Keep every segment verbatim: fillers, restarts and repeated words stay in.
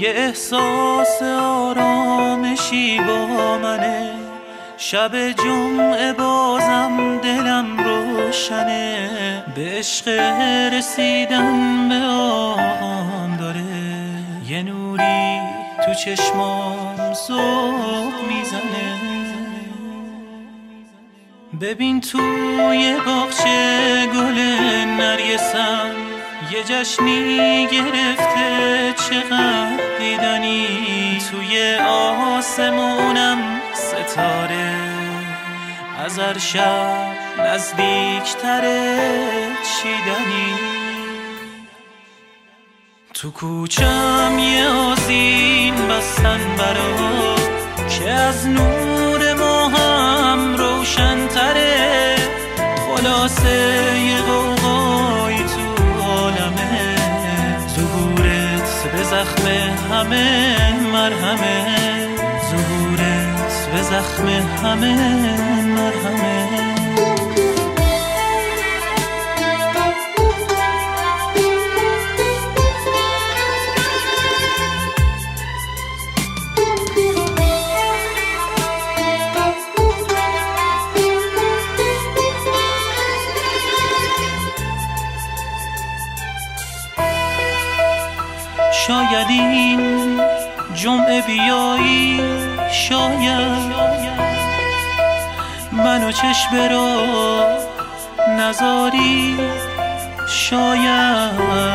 یه احساس آرامشی با منه، شب جمعه بازم دلم روشنه، به عشق رسیدن به آهم داره، یه نوری تو چشمام ذوق میزنه. ببین توی باغچه گل نرگسم یه جشنی گرفته، چقدر دیدنی توی آسمونم ستاره، از هر شب نزدیکتره چیدنی. تو کوچم یه آذین بستن برا که از نور ما هم روشن تره، خلاصه یه قوقای تو عالمه، ظهورت به زخم همه مرهمه، ظهورت به زخم همه مرهمه. شاید این جمعه بیایی، شاید منو چشم را نذاری، شاید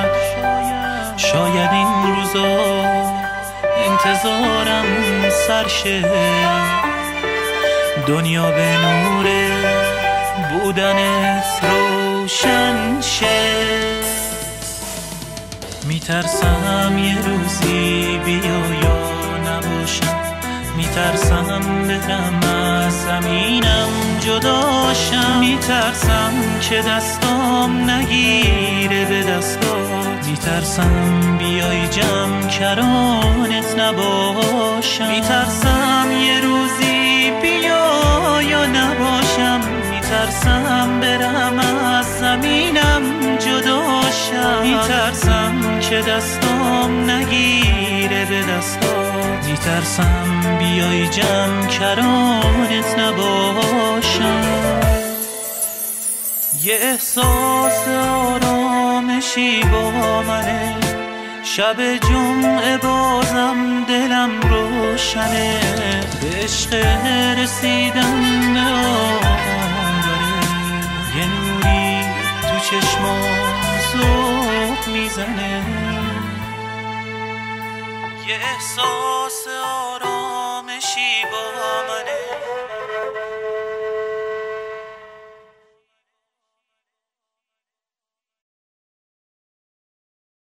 شاید این روزا انتظارم سرشه، دنیا به نور بودنت روشن شه. میترسم یه روزی بیا یا نباشم، میترسم برم از زمینم جداشم، میترسم که دستام نگیره به دستات، میترسم بیای جمع کرانت نباشم، میترسم یه روزی بیا یا نباشم، میترسم برم از زمینم جداشم، میترسم که دستام نگیره به دستات، میترسم بیای جمع کرانت نباشم. یه احساس آرامشی با منه، شب جمعه بازم دلم روشنه، به عشق رسیدن به آهم داره، یه نوری تو چشمام ذوق میزنه. یه احساس آرام